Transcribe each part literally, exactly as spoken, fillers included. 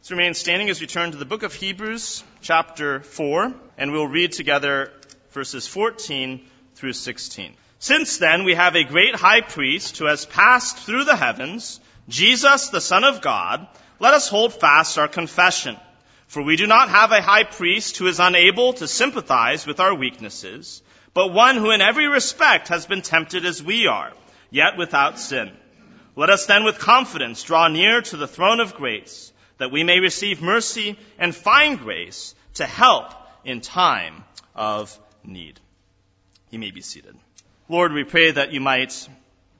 Let's remain standing as we turn to the book of Hebrews, chapter four, and we'll read together verses fourteen through sixteen. Since then, we have a great high priest who has passed through the heavens, Jesus, the Son of God. Let us hold fast our confession. For we do not have a high priest who is unable to sympathize with our weaknesses, but one who in every respect has been tempted as we are, yet without sin. Let us then with confidence draw near to the throne of grace, that we may receive mercy and find grace to help in time of need. You may be seated. Lord, we pray that you might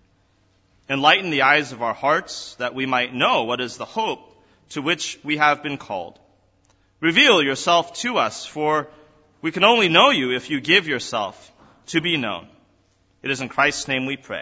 enlighten the eyes of our hearts, that we might know what is the hope to which we have been called. Reveal yourself to us, for we can only know you if you give yourself to be known. It is in Christ's name we pray.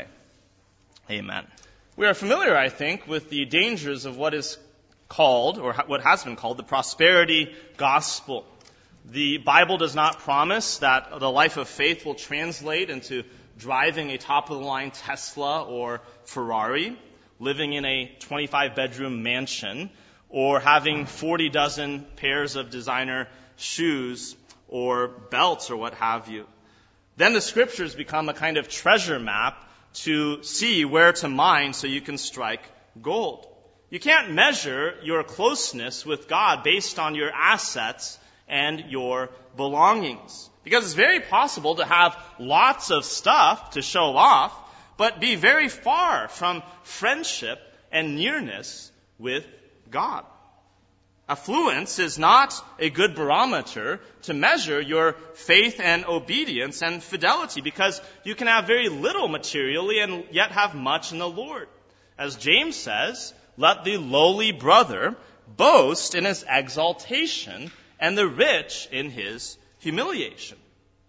Amen. We are familiar, I think, with the dangers of what is called, or what has been called, the prosperity gospel. The Bible does not promise that the life of faith will translate into driving a top-of-the-line Tesla or Ferrari, living in a twenty-five bedroom mansion, or having forty dozen pairs of designer shoes or belts or what have you. Then the scriptures become a kind of treasure map to see where to mine so you can strike gold. You can't measure your closeness with God based on your assets and your belongings. Because it's very possible to have lots of stuff to show off, but be very far from friendship and nearness with God. Affluence is not a good barometer to measure your faith and obedience and fidelity, because you can have very little materially and yet have much in the Lord. As James says, let the lowly brother boast in his exaltation, and the rich in his humiliation.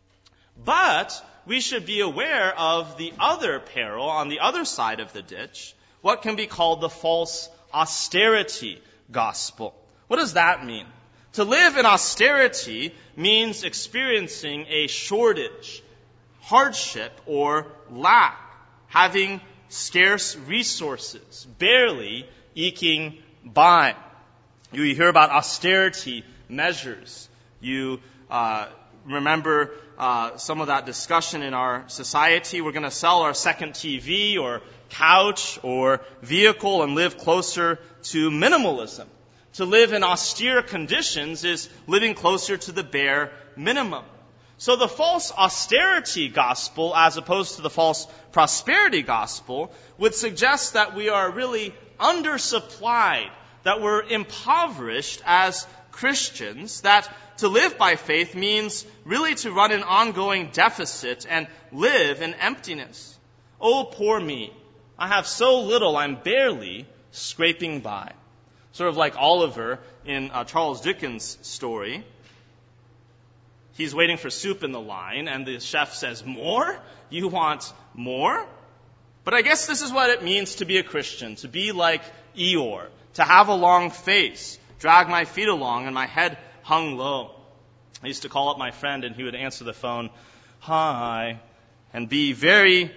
But we should be aware of the other peril on the other side of the ditch, what can be called the false austerity gospel. What does that mean? To live in austerity means experiencing a shortage, hardship, or lack, having scarce resources, barely eking by. You hear about austerity measures. You uh, remember uh, some of that discussion in our society. We're going to sell our second T V or couch or vehicle and live closer to minimalism. To live in austere conditions is living closer to the bare minimum. So the false austerity gospel, as opposed to the false prosperity gospel, would suggest that we are really undersupplied, that we're impoverished as Christians, that to live by faith means really to run an ongoing deficit and live in emptiness. Oh, poor me. I have so little, I'm barely scraping by. Sort of like Oliver in uh, Charles Dickens' story. He's waiting for soup in the line, and the chef says, more? You want more? But I guess this is what it means to be a Christian, to be like Eeyore, to have a long face, drag my feet along, and my head hung low. I used to call up my friend, and he would answer the phone, hi, and be very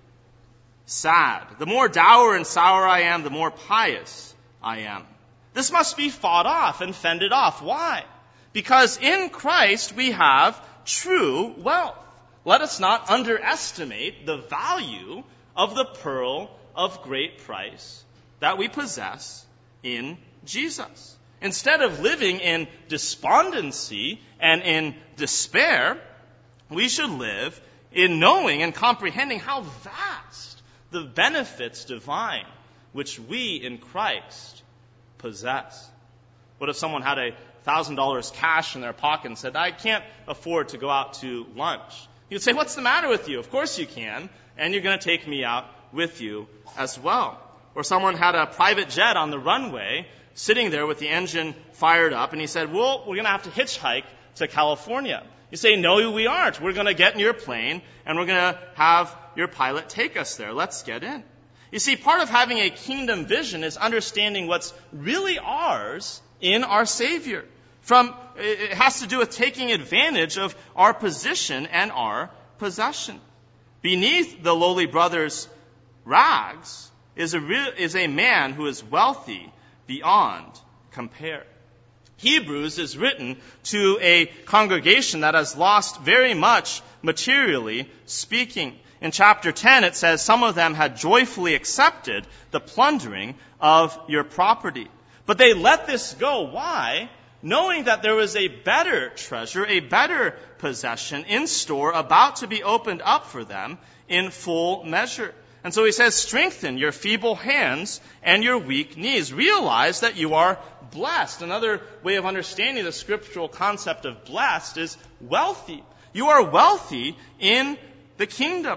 sad. The more dour and sour I am, the more pious I am. This must be fought off and fended off. Why? Because in Christ we have true wealth. Let us not underestimate the value of the pearl of great price that we possess in Jesus. Instead of living in despondency and in despair, we should live in knowing and comprehending how vast the benefits divine which we in Christ possess. What if someone had a thousand dollars cash in their pocket and said, I can't afford to go out to lunch? You'd say, what's the matter with you? Of course you can, and you're going to take me out with you as well. Or someone had a private jet on the runway sitting there with the engine fired up, and he said, well, we're going to have to hitchhike to California. You say, no, we aren't. We're going to get in your plane, and we're going to have your pilot take us there. Let's get in. You see, part of having a kingdom vision is understanding what's really ours in our Savior. From, it has to do with taking advantage of our position and our possession. Beneath the lowly brother's rags is a, real, is a man who is wealthy beyond compare. Hebrews is written to a congregation that has lost very much materially speaking. In chapter ten, it says, some of them had joyfully accepted the plundering of your property. But they let this go. Why? Knowing that there was a better treasure, a better possession in store about to be opened up for them in full measure. And so he says, strengthen your feeble hands and your weak knees. Realize that you are blessed. Another way of understanding the scriptural concept of blessed is wealthy. You are wealthy in the kingdom.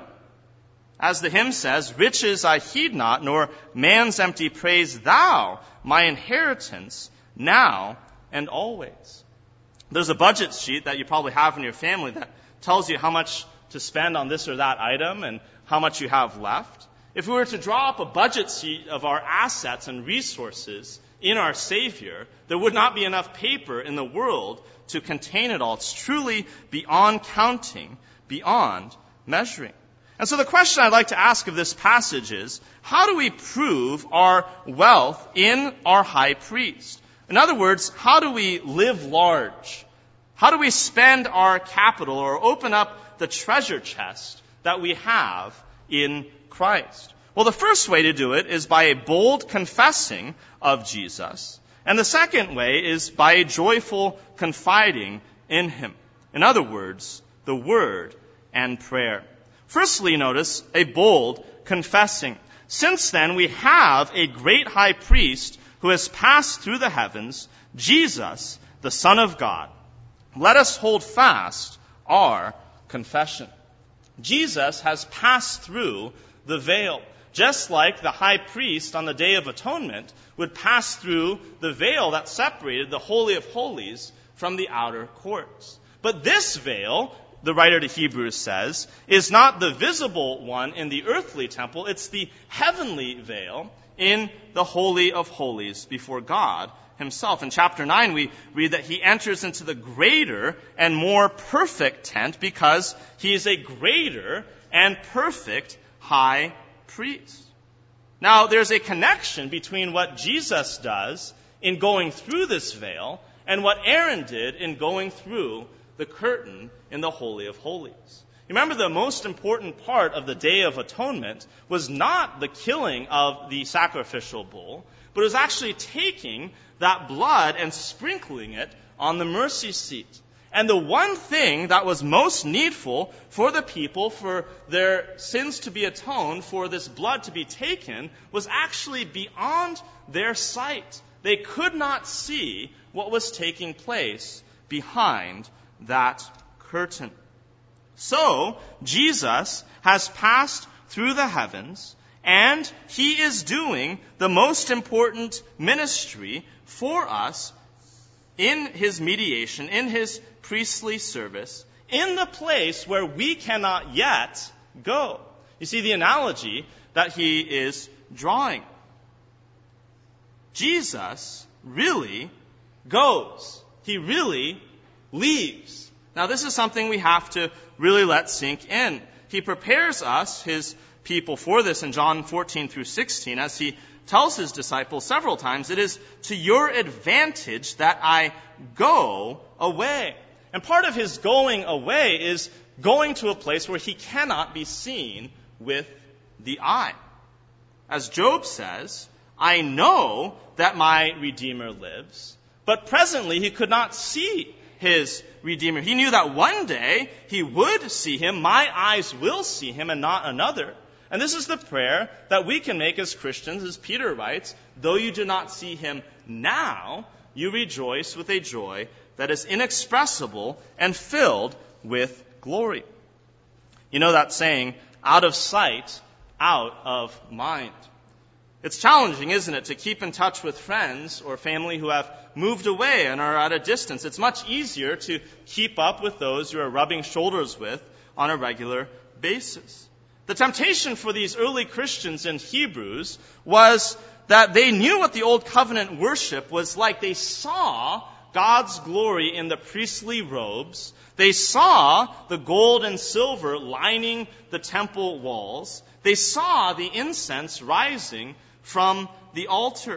As the hymn says, riches I heed not, nor man's empty praise, thou, my inheritance, now and always. There's a budget sheet that you probably have in your family that tells you how much to spend on this or that item and how much you have left. If we were to draw up a budget sheet of our assets and resources in our Savior, there would not be enough paper in the world to contain it all. It's truly beyond counting, beyond measuring. And so the question I'd like to ask of this passage is, how do we prove our wealth in our high priest? In other words, how do we live large? How do we spend our capital or open up the treasure chest that we have in Christ? Well, the first way to do it is by a bold confessing of Jesus. And the second way is by a joyful confiding in him. In other words, the word and prayer. Firstly, notice a bold confessing. Since then, we have a great high priest who has passed through the heavens, Jesus, the Son of God. Let us hold fast our confession. Jesus has passed through the veil, just like the high priest on the Day of Atonement would pass through the veil that separated the Holy of Holies from the outer courts. But this veil, the writer to Hebrews says, is not the visible one in the earthly temple. It's the heavenly veil in the Holy of Holies before God himself. In chapter nine, we read that he enters into the greater and more perfect tent because he is a greater and perfect high priest. Now, there's a connection between what Jesus does in going through this veil and what Aaron did in going through the curtain in the Holy of Holies. Remember, the most important part of the Day of Atonement was not the killing of the sacrificial bull, but it was actually taking that blood and sprinkling it on the mercy seat. And the one thing that was most needful for the people, for their sins to be atoned, for this blood to be taken, was actually beyond their sight. They could not see what was taking place behind that curtain. So, Jesus has passed through the heavens, and he is doing the most important ministry for us in his mediation, in his priestly service, in the place where we cannot yet go. You see the analogy that he is drawing. Jesus really goes. He really leaves. Now, this is something we have to really let sink in. He prepares us, his people, for this in John fourteen through sixteen, as he tells his disciples several times, it is to your advantage that I go away. And part of his going away is going to a place where he cannot be seen with the eye. As Job says, I know that my Redeemer lives, but presently he could not see his Redeemer. He knew that one day he would see him. My eyes will see him and not another. And this is the prayer that we can make as Christians, as Peter writes, though you do not see him now, you rejoice with a joy that is inexpressible and filled with glory. You know that saying, out of sight, out of mind. It's challenging, isn't it, to keep in touch with friends or family who have moved away and are at a distance. It's much easier to keep up with those you are rubbing shoulders with on a regular basis. The temptation for these early Christians in Hebrews was that they knew what the Old Covenant worship was like. They saw God's glory in the priestly robes. They saw the gold and silver lining the temple walls. They saw the incense rising from the altar.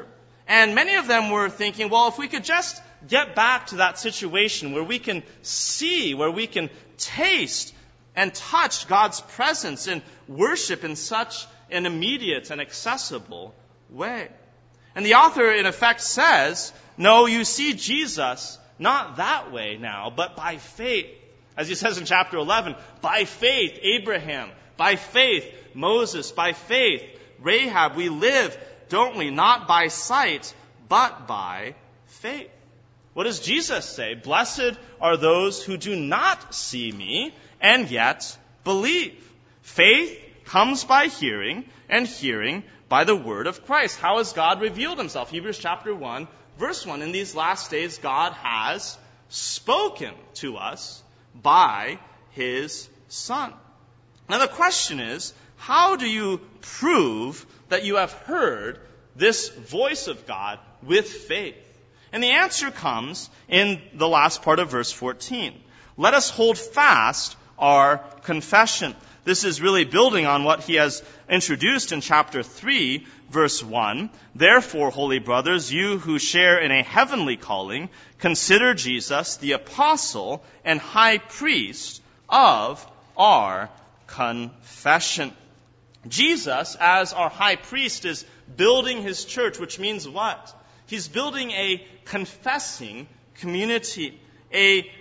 And many of them were thinking, well, if we could just get back to that situation where we can see, where we can taste and touch God's presence and worship in such an immediate and accessible way. And the author, in effect, says, no, you see Jesus not that way now, but by faith. As he says in chapter eleven, by faith, Abraham, by faith, Moses, by faith, Rahab, we live, don't we? Not by sight, but by faith. What does Jesus say? Blessed are those who do not see me and yet believe. Faith comes by hearing, and hearing by the word of Christ. How has God revealed himself? Hebrews chapter one, verse one. In these last days, God has spoken to us by his Son. Now the question is, how do you prove that you have heard this voice of God with faith? And the answer comes in the last part of verse fourteen. Let us hold fast our confession. This is really building on what he has introduced in chapter three, verse one. Therefore, holy brothers, you who share in a heavenly calling, consider Jesus the apostle and high priest of our confession. Jesus, as our high priest, is building his church, which means what? He's building a confessing community, a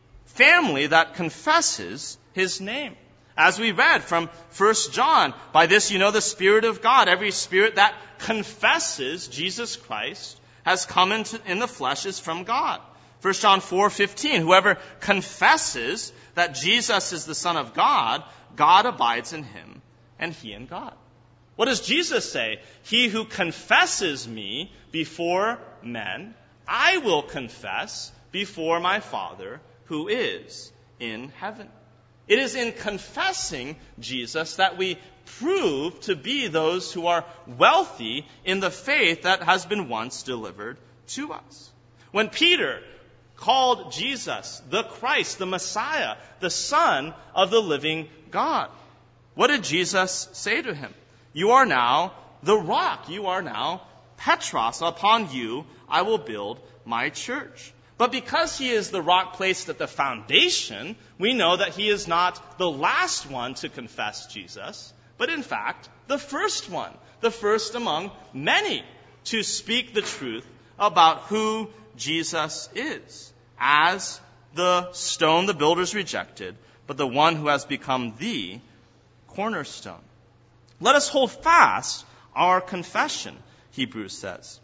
family that confesses his name. As we read from First John, by this you know the Spirit of God. Every spirit that confesses Jesus Christ has come into, in the flesh is from God. First John four fifteen, whoever confesses that Jesus is the Son of God, God abides in him, and he in God. What does Jesus say? He who confesses me before men, I will confess before my Father who is in heaven. It is in confessing Jesus that we prove to be those who are wealthy in the faith that has been once delivered to us. When Peter called Jesus the Christ, the Messiah, the Son of the living God, what did Jesus say to him? You are now the rock. You are now Petros. Upon you I will build my church. But because he is the rock placed at the foundation, we know that he is not the last one to confess Jesus, but in fact, the first one, the first among many to speak the truth about who Jesus is, as the stone the builders rejected, but the one who has become the cornerstone. Let us hold fast our confession, Hebrews says.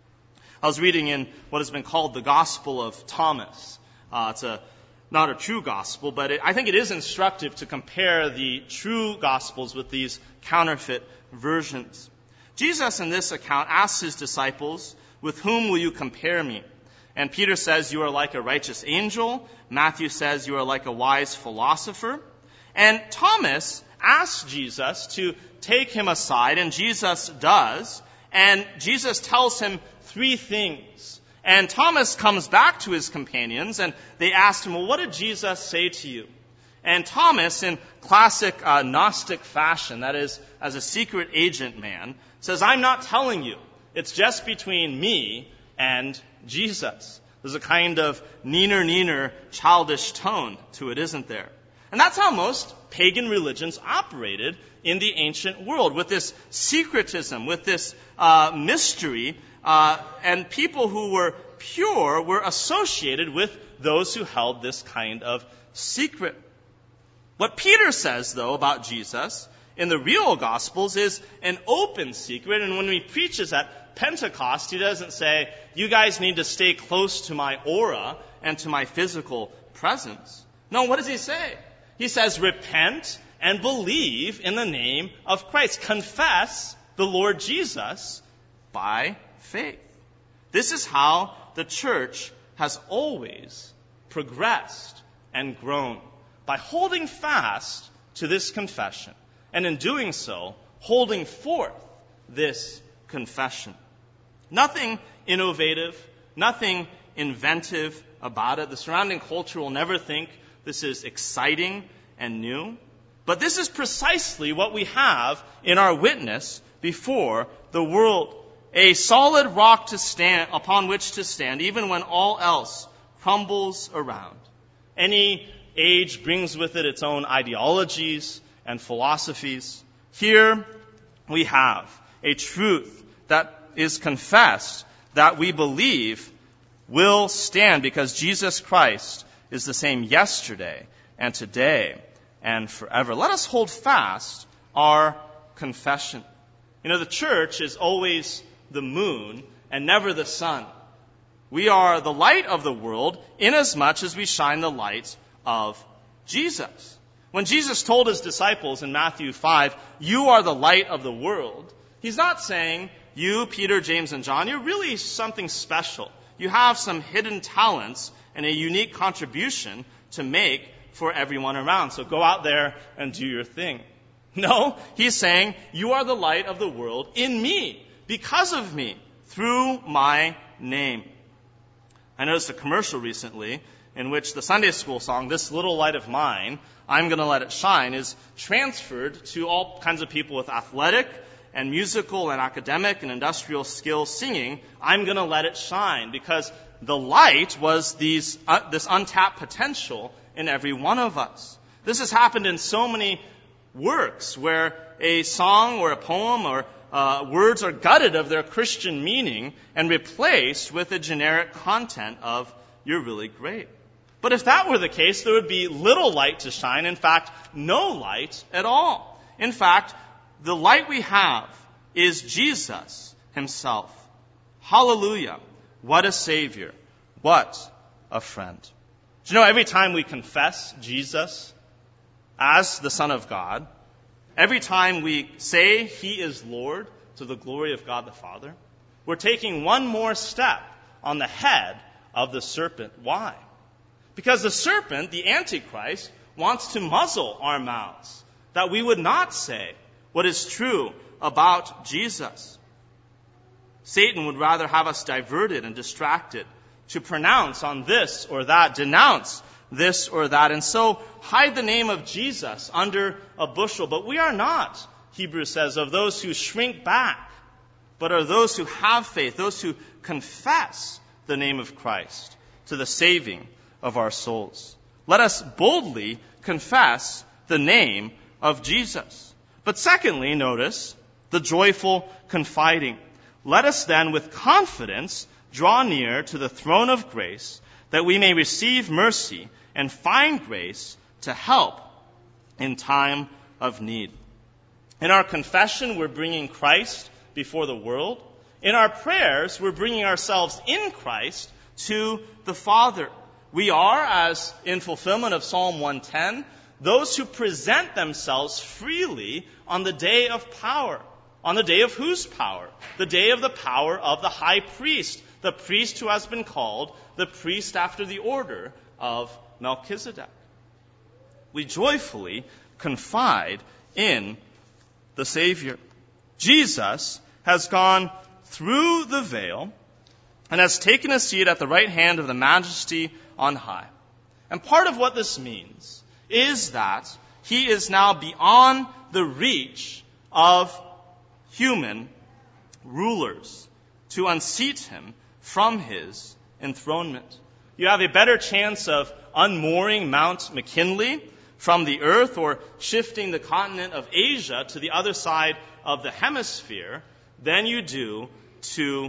I was reading in what has been called the Gospel of Thomas. Uh, it's a not a true gospel, but it, I think it is instructive to compare the true Gospels with these counterfeit versions. Jesus in this account asks his disciples, with whom will you compare me? And Peter says, you are like a righteous angel. Matthew says, you are like a wise philosopher. And Thomas asks Jesus to take him aside, and Jesus does. And Jesus tells him three things. And Thomas comes back to his companions, and they asked him, well, what did Jesus say to you? And Thomas, in classic uh, Gnostic fashion, that is, as a secret agent man, says, I'm not telling you. It's just between me and Jesus. There's a kind of neener, neener, childish tone to it, isn't there? And that's how most pagan religions operated in the ancient world, with this secretism, with this uh, mystery, uh, and people who were pure were associated with those who held this kind of secret. What Peter says, though, about Jesus in the real Gospels is an open secret, and when he preaches at Pentecost, he doesn't say, you guys need to stay close to my aura and to my physical presence. No, what does he say? He says, repent and believe in the name of Christ. Confess the Lord Jesus by faith. This is how the church has always progressed and grown, by holding fast to this confession, and in doing so, holding forth this confession. Nothing innovative, nothing inventive about it. The surrounding culture will never think this is exciting and new. But this is precisely what we have in our witness before the world. a solid rock to stand, upon which to stand, even when all else crumbles around. Any age brings with it its own ideologies and philosophies. Here we have a truth that is confessed, that we believe will stand, because Jesus Christ is the same yesterday and today and forever. Let us hold fast our confession. You know, the church is always the moon and never the sun. We are the light of the world inasmuch as we shine the light of Jesus. When Jesus told his disciples in Matthew five, "You are the light of the world," he's not saying, "You, Peter, James, and John, you're really something special. You have some hidden talents and a unique contribution to make for everyone around. So go out there and do your thing." No, he's saying, "You are the light of the world in me, because of me, through my name." I noticed a commercial recently in which the Sunday school song, "This Little Light of Mine, I'm Gonna Let It Shine," is transferred to all kinds of people with athletic and musical and academic and industrial skills singing, "I'm gonna let it shine," because the light was these, uh, this untapped potential in every one of us. This has happened in so many works where a song or a poem or uh, words are gutted of their Christian meaning and replaced with a generic content of, "You're really great." But if that were the case, there would be little light to shine. In fact, no light at all. In fact, the light we have is Jesus himself. Hallelujah. What a Savior. What a friend. Do you know, every time we confess Jesus as the Son of God, every time we say he is Lord to the glory of God the Father, we're taking one more step on the head of the serpent. Why? Because the serpent, the Antichrist, wants to muzzle our mouths, that we would not say what is true about Jesus. Satan would rather have us diverted and distracted to pronounce on this or that, denounce this or that, and so hide the name of Jesus under a bushel. But we are not, Hebrews says, of those who shrink back, but are those who have faith, those who confess the name of Christ to the saving of our souls. Let us boldly confess the name of Jesus. But secondly, notice the joyful confiding. Let us then with confidence draw near to the throne of grace, that we may receive mercy and find grace to help in time of need. In our confession, we're bringing Christ before the world. In our prayers, we're bringing ourselves in Christ to the Father. We are, as in fulfillment of Psalm one ten, those who present themselves freely on the day of power. On the day of whose power? The day of the power of the high priest, the priest who has been called the priest after the order of Melchizedek. We joyfully confide in the Savior. Jesus has gone through the veil and has taken a seat at the right hand of the Majesty on high. And part of what this means is that he is now beyond the reach of human rulers to unseat him from his enthronement. You have a better chance of unmooring Mount McKinley from the earth or shifting the continent of Asia to the other side of the hemisphere than you do to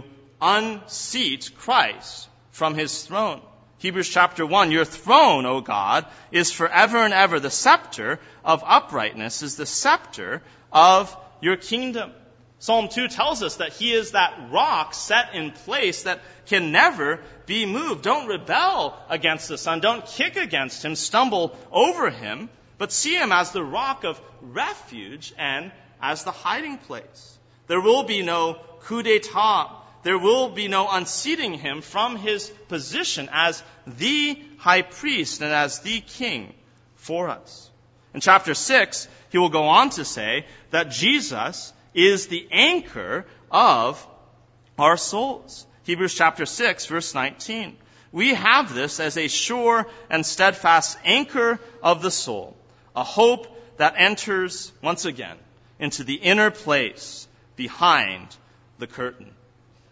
unseat Christ from his throne. Hebrews chapter one, "Your throne, O God, is forever and ever. The scepter of uprightness is the scepter of your kingdom." Psalm two tells us that he is that rock set in place that can never be moved. Don't rebel against the Son. Don't kick against him, stumble over him, but see him as the rock of refuge and as the hiding place. There will be no coup d'etat. There will be no unseating him from his position as the high priest and as the king for us. In chapter six, he will go on to say that Jesus is the anchor of our souls. Hebrews chapter six, verse nineteen. We have this as a sure and steadfast anchor of the soul, a hope that enters once again into the inner place behind the curtain.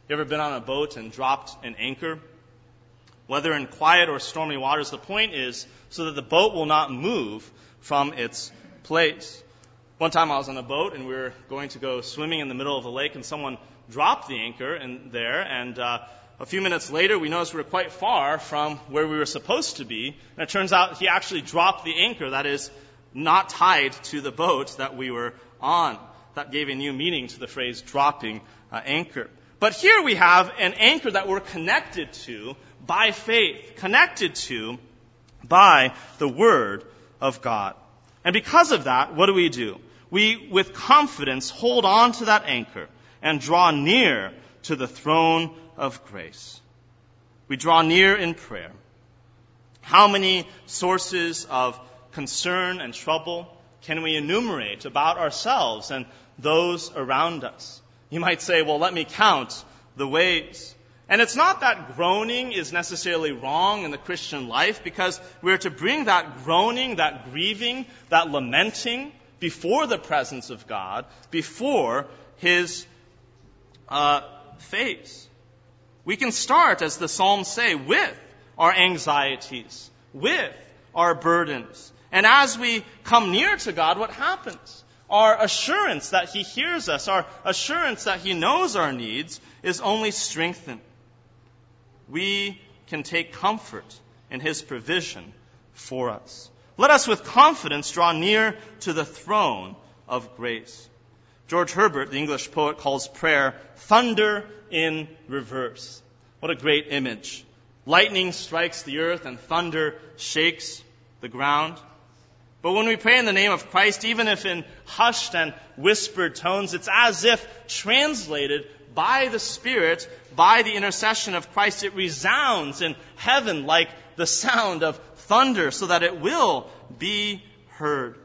You ever been on a boat and dropped an anchor? Whether in quiet or stormy waters, the point is so that the boat will not move from its place. One time I was on a boat and we were going to go swimming in the middle of a lake, and someone dropped the anchor in there, and uh, a few minutes later we noticed we were quite far from where we were supposed to be, and it turns out he actually dropped the anchor, that is, not tied to the boat that we were on. That gave a new meaning to the phrase dropping uh, anchor. But here we have an anchor that we're connected to by faith, connected to by the Word of God. And because of that, what do we do? We, with confidence, hold on to that anchor and draw near to the throne of grace. We draw near in prayer. How many sources of concern and trouble can we enumerate about ourselves and those around us? You might say, well, let me count the ways. And it's not that groaning is necessarily wrong in the Christian life, because we're to bring that groaning, that grieving, that lamenting before the presence of God, before His uh, face. We can start, as the Psalms say, with our anxieties, with our burdens. And as we come near to God, what happens? Our assurance that He hears us, our assurance that He knows our needs, is only strengthened. We can take comfort in His provision for us. Let us with confidence draw near to the throne of grace. George Herbert, the English poet, calls prayer thunder in reverse. What a great image. Lightning strikes the earth and thunder shakes the ground. But when we pray in the name of Christ, even if in hushed and whispered tones, it's as if translated by the Spirit, by the intercession of Christ, it resounds in heaven like the sound of thunder, so that it will be heard.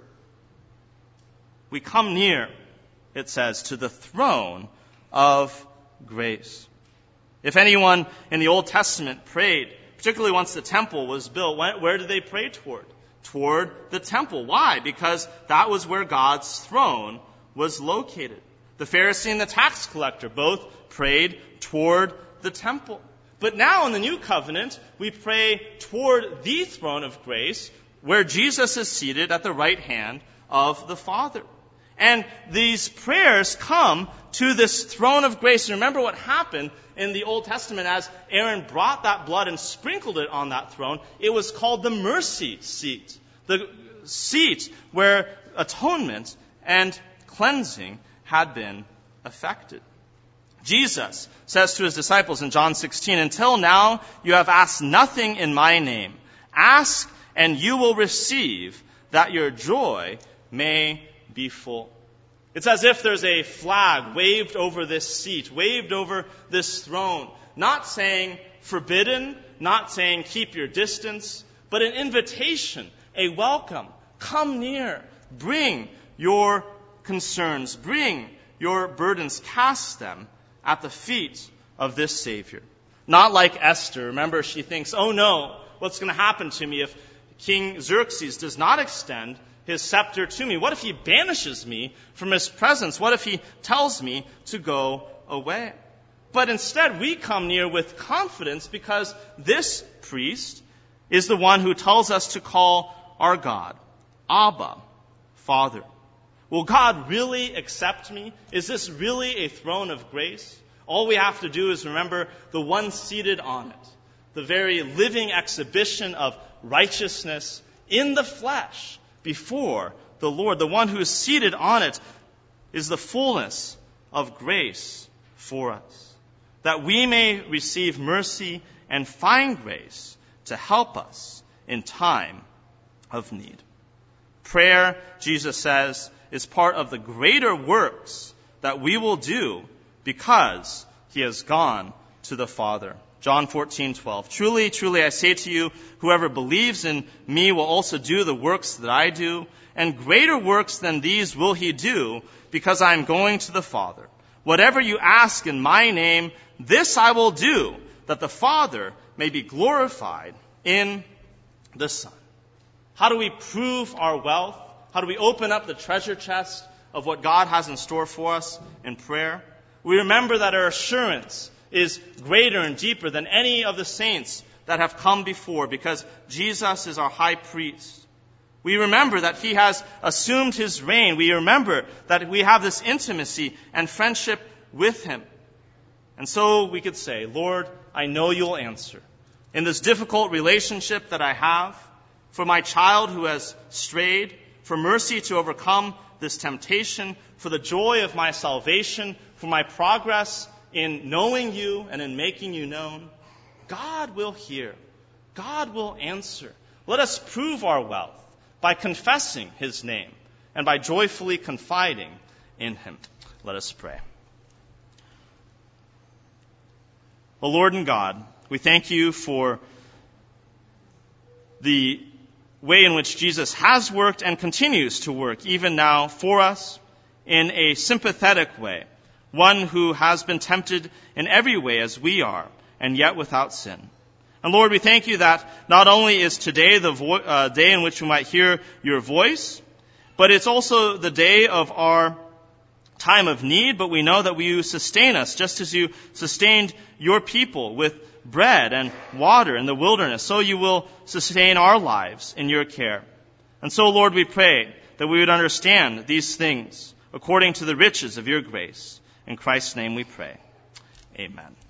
We come near, it says, to the throne of grace. If anyone in the Old Testament prayed, particularly once the temple was built, where did they pray toward? Toward the temple. Why? Because that was where God's throne was located. The Pharisee and the tax collector both prayed toward the temple. But now in the new covenant, we pray toward the throne of grace, where Jesus is seated at the right hand of the Father. And these prayers come to this throne of grace. And remember what happened in the Old Testament as Aaron brought that blood and sprinkled it on that throne. It was called the mercy seat, the seat where atonement and cleansing had been effected. Jesus says to His disciples in John sixteen, "Until now you have asked nothing in my name. Ask and you will receive, that your joy may be full." It's as if there's a flag waved over this seat, waved over this throne, not saying forbidden, not saying keep your distance, but an invitation, a welcome. Come near, bring your concerns, bring your burdens, cast them at the feet of this Savior. Not like Esther. Remember, she thinks, oh no, what's going to happen to me if King Xerxes does not extend his scepter to me? What if he banishes me from his presence? What if he tells me to go away? But instead, we come near with confidence, because this priest is the one who tells us to call our God Abba, Father. Will God really accept me? Is this really a throne of grace? All we have to do is remember the one seated on it, the very living exhibition of righteousness in the flesh before the Lord. The one who is seated on it is the fullness of grace for us, that we may receive mercy and find grace to help us in time of need. Prayer, Jesus says, is part of the greater works that we will do because He has gone to the Father. John fourteen twelve. Truly, truly, I say to you, whoever believes in me will also do the works that I do, and greater works than these will he do, because I am going to the Father. Whatever you ask in my name, this I will do, that the Father may be glorified in the Son. How do we prove our wealth? How do we open up the treasure chest of what God has in store for us in prayer? We remember that our assurance is greater and deeper than any of the saints that have come before, because Jesus is our high priest. We remember that he has assumed his reign. We remember that we have this intimacy and friendship with him. And so we could say, Lord, I know you'll answer. In this difficult relationship that I have, for my child who has strayed, for mercy to overcome this temptation, for the joy of my salvation, for my progress in knowing you and in making you known, God will hear. God will answer. Let us prove our wealth by confessing his name and by joyfully confiding in him. Let us pray. O Lord and God, we thank you for the way in which Jesus has worked and continues to work even now for us in a sympathetic way, one who has been tempted in every way as we are, and yet without sin. And Lord, we thank you that not only is today the vo- uh, day in which we might hear your voice, but it's also the day of our time of need, but we know that you sustain us just as you sustained your people with bread and water in the wilderness, so you will sustain our lives in your care. And so, Lord, we pray that we would understand these things according to the riches of your grace. In Christ's name we pray. Amen.